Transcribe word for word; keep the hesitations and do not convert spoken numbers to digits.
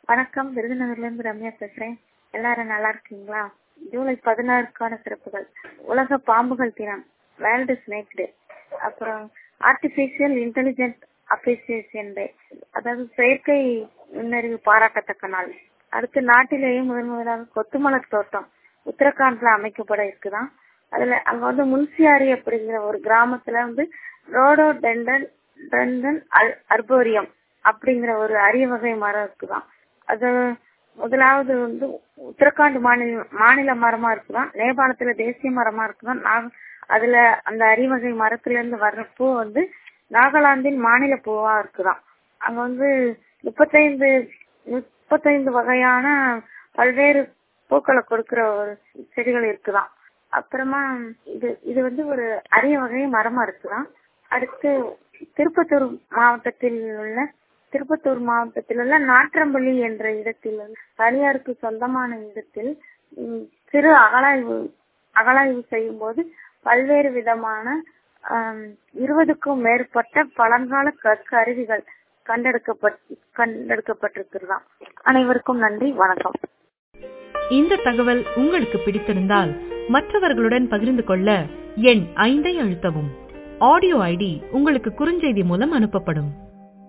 வணக்கம், விருதுநகர்ல இருந்து ரம்யா பேசுறேன். எல்லாரும் நல்லா இருக்கீங்களா? ஜூலை பதினாறுக்கான சிறப்புகள்: உலக பாம்புகள் தினம், வேர்ல்டு ஸ்னேக் டே, அப்புறம் ஆர்டிபிஷியல் இன்டெலிஜென்ட் அப்ரிசியேஷன் டே, அதாவது செயற்கை நுண்ணறிவு பாராட்டத்தக்க நாள். அடுத்து நாட்டிலேயே முதன் முதலாக கொத்துமலர் தோட்டம் உத்தரகாண்ட்ல அமைக்கப்பட இருக்குதான். அதுல அங்க வந்து முன்சியாரி அப்படிங்கிற ஒரு கிராமத்துல வந்து ரோடோ டெண்டன் டெண்டன் அர்போரியம் அப்படிங்கிற ஒரு அரிய வகை மரம் இருக்குதான். அது முதலாவது வந்து உத்தரகாண்ட் மாநில மாநில மரமா இருக்குதான். நேபாளத்துல தேசிய மரமா இருக்குதான். அதுல அந்த அரியவகை மரத்துல இருந்து வர்ற பூ வந்து நாகாலாந்தின் மாநில பூவா இருக்குதான். அங்க வந்து முப்பத்தைந்து முப்பத்தைந்து வகையான பல்வேறு பூக்களை கொடுக்கிற ஒரு செடிகள் இருக்குதான். அப்புறமா இது இது வந்து ஒரு அரிய வகை மரமா இருக்குதான். அடுத்து திருப்பத்தூர் மாவட்டத்தில் உள்ள திருப்பத்தூர் மாவட்டத்தில் உள்ள நாற்றம்பள்ளி என்ற இடத்தில் தனியாருக்கு சொந்தமான இடத்தில் சிறு அகழாய்வு அகழாய்வு செய்யும் போது பல்வேறு விதமான இருபதுக்கும் மேற்பட்ட பழங்கால கற்கருவிகள் கண்டெடுக்கப்பட்டு கண்டெடுக்கப்பட்டிருக்கிறதாம். அனைவருக்கும் நன்றி, வணக்கம். இந்த தகவல் உங்களுக்கு பிடித்திருந்தால் மற்றவர்களுடன் பகிர்ந்து கொள்ள எண் ஐந்தை அழுத்தவும். ஆடியோ ஐடி உங்களுக்கு குறுஞ்செய்தி மூலம் அனுப்பப்படும்.